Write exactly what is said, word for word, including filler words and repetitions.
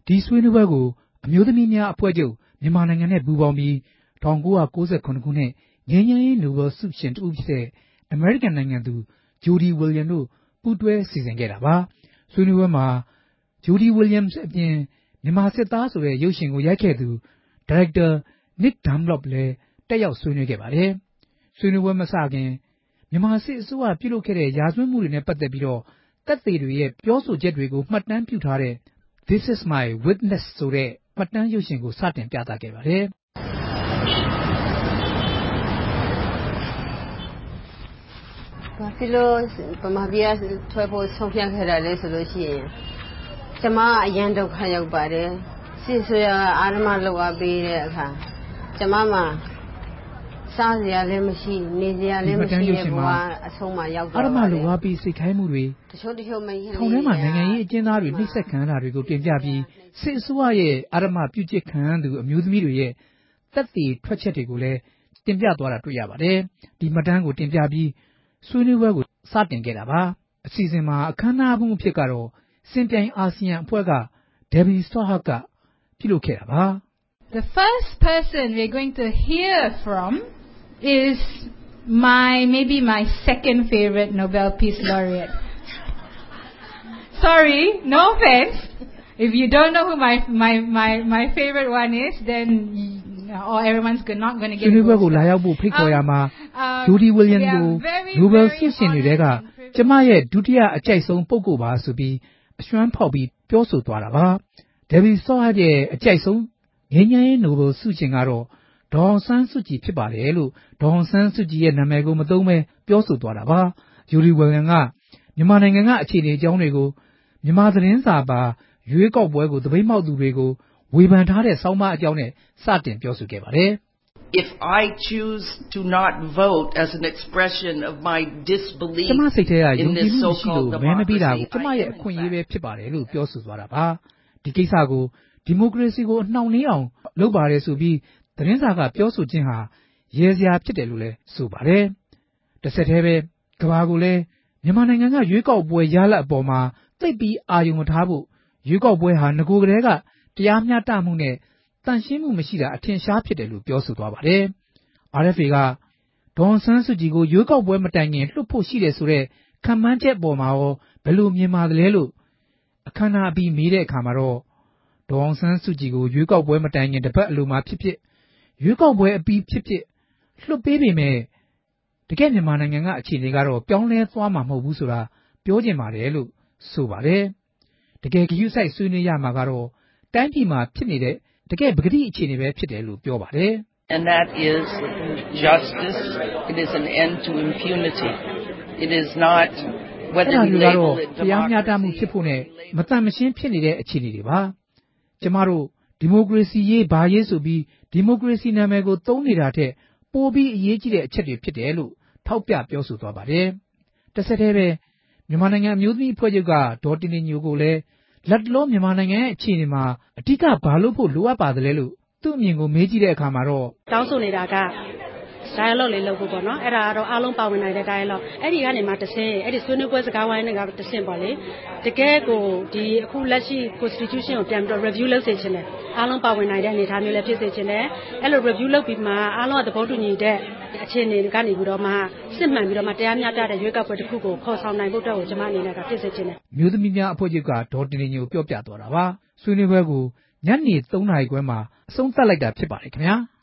ဒီဆွေးနွေးပွဲကိုအမျိုးသမီးများအဖွဲ့ချုပ်မြန်မာနိုင်ငံနဲ့ပူးပေါင်းပြီး၁၉၉၇ခုနှစ်ငြိမ်းချမ်းရေးနိုဘယ်ဆုရှင်တစ်ဦးဖြစ်တဲ့အမေရိကန်နိုင်ငံသူဂျိုဒီဝီလျံတို့ပူးတွဲစီစဉ်ခဲ့တာပါဆွေးနွေးပွဲမှာဂျိုဒီဝီလျံအပြင်မြန်မာစစ်သားဆိုတဲ့ရုပ်ရှင်ကိုရိုက်ခဲ့သူဒါရိုက်တာနစ်ဒမ်လော့လည်းတက်ရောက်ဆွေးနွေးခဲ့ပါတယ်ဆွေးနွေးပွဲမစခင်မြန်မာစစ်အစိုးရပြုလုပ်ခဲ့တဲ့ရာဇဝတ်မှုတွေနဲ့ပတ်သက်ပြီးတော့သက်သေတွေရဲ့ပြောဆိုချက်တွေကိုမှတ်တမ်းပြုထားတဲ့ This is my witness ဆိုတဲ့မှတ်တမ်းရုပ်ရှင်ကိုစတင်ပြသခဲ့ပါတယ်ဘာဖြစ်လို့ဗမာပြည်ကထွက်ဖို့ဆုံးဖြတ်ခဲ့တာလဲဆိုလို့ရှိရင်ကျမအရန်ဒုက္ခရောက်ပါတယ်စစ်ဆွေးကအာရမလောက်အပ်ပေးတဲ့အခါကျမမှာစားစရာလည်းမရှိနေစရာလည်းမရှိတဲ့ဘဝအဆုံးမှာရောက်တော့အာရမလောက်အပ်ပြီးစိတ်ခိုင်းမှုတွေတချို့တချို့မင်းထောင်ထဲမှာနိုင်ငံရေးအကျဉ်းသားတွေနှိပ်စက်ခံရတာတွေကိုတင်ပြပြီးစစ်အစိုးရရဲ့အာရမပြုကျစ်ခံရသူအမျိုးသမီးတွေရဲ့သက်သေထွက်ချက်တွေကိုလည်းတင်ပြသွားတာတွေ့ရပါတယ်ဒီမှတ်တမ်းကိုတင်ပြပြီးဆွေးနွေးပွဲကိုစတင်ခဲ့တာပါအစီအစဉ်မှာအခမ်းအနားမှုအဖြစ်ကတော့စင်ပြိုင်အာဆီယံအဖွဲ့က Debbie Stothard ကပြုလုပ်ခဲ့တာပါ The first person we're going to hear from is my maybe my second favorite Nobel Peace Laureate. Sorry, no offense. If you don't know who my my my my favorite one is, then or everyone's not going to get it. ဆွေးနွေးပွဲကိုလာရောက်ဖို့ဖိတ်ခေါ်ရမှာဂျိုဒီဝီလျံကိုနိုဘယ်ဆုရှင်တွေကကျမရဲ့ဒုတိယအကြိုက်ဆုံးပုဂ္ဂိုလ်ပါဆိုပြီးအရွှမ်းဖောက်ပြီးပြောဆိုသွားတာပါဒေဗီဆော့ဟတ်ရဲ့အကြိုက်ဆုံးငြိမ်းချမ်းရေးနိုဘယ်ဆုရှင်ကတော့ဒေါ်အောင်ဆန်းစုကြည်ဖြစ်ပါတယ်လို့ဒေါ်အောင်ဆန်းစုကြည်ရဲ့နာမည်ကိုမသုံးဘဲပြောဆိုသွားတာပါဂျိုဒီဝီလျံကမြန်မာနိုင်ငံကအခြေအနေအကြောင်းတွေကိုမြန်မာသတင်းစာပါရွေးကောက်ပွဲကိုသပိတ်မှောက်သူတွေကိုဝေဖန်ထားတဲ့ဆောင်းပါးအကြောင်းနဲ့စတင်ပြောဆိုခဲ့ပါတယ် If I choose to not vote as an expression of my disbelief ကျမစိတ်ထဲကယုံကြည်မှုမရှိလို့မဲမပေးတာကိုကျမရဲ့အခွင့်အရေးပဲဖြစ်ပါတယ်လို့ပြောဆိုသွားတာပါဒီကိစ္စကိုဒီမိုကရေစီကိုအနှောင့်နှေးအောင်လုပ်ပါတယ်ဆိုပြီးသတင်းစာကပြောဆိုခြင်းဟာရဲစရာဖြစ်တယ်လို့လည်းဆိုပါတယ်တစ်ဆက်တည်းပဲကမ္ဘာကိုလည်းမြန်မာနိုင်ငံကရွေးကောက်ပွဲရလဒ်အပေါ်မှာသိပ်ပြီးအာရုံမထားဖို့ရွေးကောက်ပွဲဟာငကိုယ်ကလေးကတရားမျှတမှုနဲ့တန်ရှင်းမှုမရှိတာအထင်ရှားဖြစ်တယ်လို့ပြောဆိုသွားပါတယ် R F A ကဒေါ်အောင်ဆန်းစုကြည်ကိုရွေးကောက်ပွဲမတိုင်ခင်လွှတ်ဖို့ရှိတယ်ဆိုတဲ့ခံမှန်းချက်ပေါ်မှာရောဘယ်လိုမြင်ပါသလဲလို့အခမ်းအနားအပြီးမေးတဲ့အခါမှာတော့ဒေါ်အောင်ဆန်းစုကြည်ကိုရွေးကောက်ပွဲမတိုင်ခင်တစ်ပတ်အလိုမှာဖြစ်ဖြစ်ရွေးကောက်ပွဲအပြီးဖြစ်ဖြစ်လွှတ်ပေးပေမဲ့တကယ်မြန်မာနိုင်ငံကအခြေအနေကတော့ပြောင်းလဲသွားမှာမဟုတ်ဘူးဆိုတာပြောချင်ပါတယ်လို့ဆိုပါတယ်တကယ်ဂရုစိုက်ဆွေးနွေးရမှာကတော့တိုင်းပြည်မှာဖြစ်နေတဲ့တကယ်ပကတိအခြေအနေပဲဖြစ်တယ်လို့ပြောပါတယ် And that is justice. It is an end to impunity. It is not whether you label it democracy. တရားမျှတမှုဖြစ်ဖို့နဲ့မတန်မရှင်းဖြစ်နေတဲ့အခြေအနေတွေပါကျမတို့ဒီမိုကရေစီရေးဘာရေးဆိုပြီးဒီမိုကရေစီနာမည်ကိုသုံးနေတာထက်ပိုပြီးအရေးကြီးတဲ့အချက်တွေဖြစ်တယ်လို့ထောက်ပြပြောဆိုသွားပါတယ်တစ်ဆက်တည်းပဲမြန်မာနိုင်ငံအမျိုးသမီးအဖွဲ့ချုပ်ကဒေါ်တင်တင်ညိုကိုလည်းလက်တလုံးမြန်မာနိုင်ငံရဲ့အခြေအနေမှာအဓိကဘာလို့ဖို့လိုအပ်ပါသလဲလို့သူ့အမြင်ကိုမေးကြည့်တဲ့အခါမှာတော့တောင်းဆိုနေတာက dialogue လေးလုပ်ဖို့ပေါ့နော်အဲ့ဒါကတော့အားလုံးပါဝင်နိုင်တဲ့ dialogue အဲ့ဒီကနေမှတစ်ဆင့်အဲ့ဒီဆွေးနွေးပွဲစကားဝိုင်းတွေကတစ်ဆင့်ပေါ့လေတကယ်ကိုဒီအခုလက်ရှိ constitution ကိုပြန်ပြီးတော့ review လုပ်စေချင်တယ်အားလုံးပါဝင်နိုင်တဲ့အနေအထားမျိုးလည်းဖြစ်စေချင်တယ်အဲ့လို review လုပ်ပြီးမှအားလုံးကသဘောတူညီတဲ့အခြေအနေကနေပြီးတော့မှစစ်မှန်ပြီးတော့မှတရားမျှတတဲ့ရွေးကောက်ပွဲတစ်ခုကိုခေါ်ဆောင်နိုင်ဖို့အတွက်ကိုကျွန်မအနေနဲ့ကဖြစ်စေချင်တယ်မြို့သမီးများအဖွဲ့ချုပ်ကဒေါ်တင်တင်ညိုပြောပြသွားတာပါဆွေးနွေးပွဲကိုညနေသုံးနာရီခွဲမှာအဆုံးသတ်လိုက်တာဖြစ်ပါတယ်ခင်ဗျာ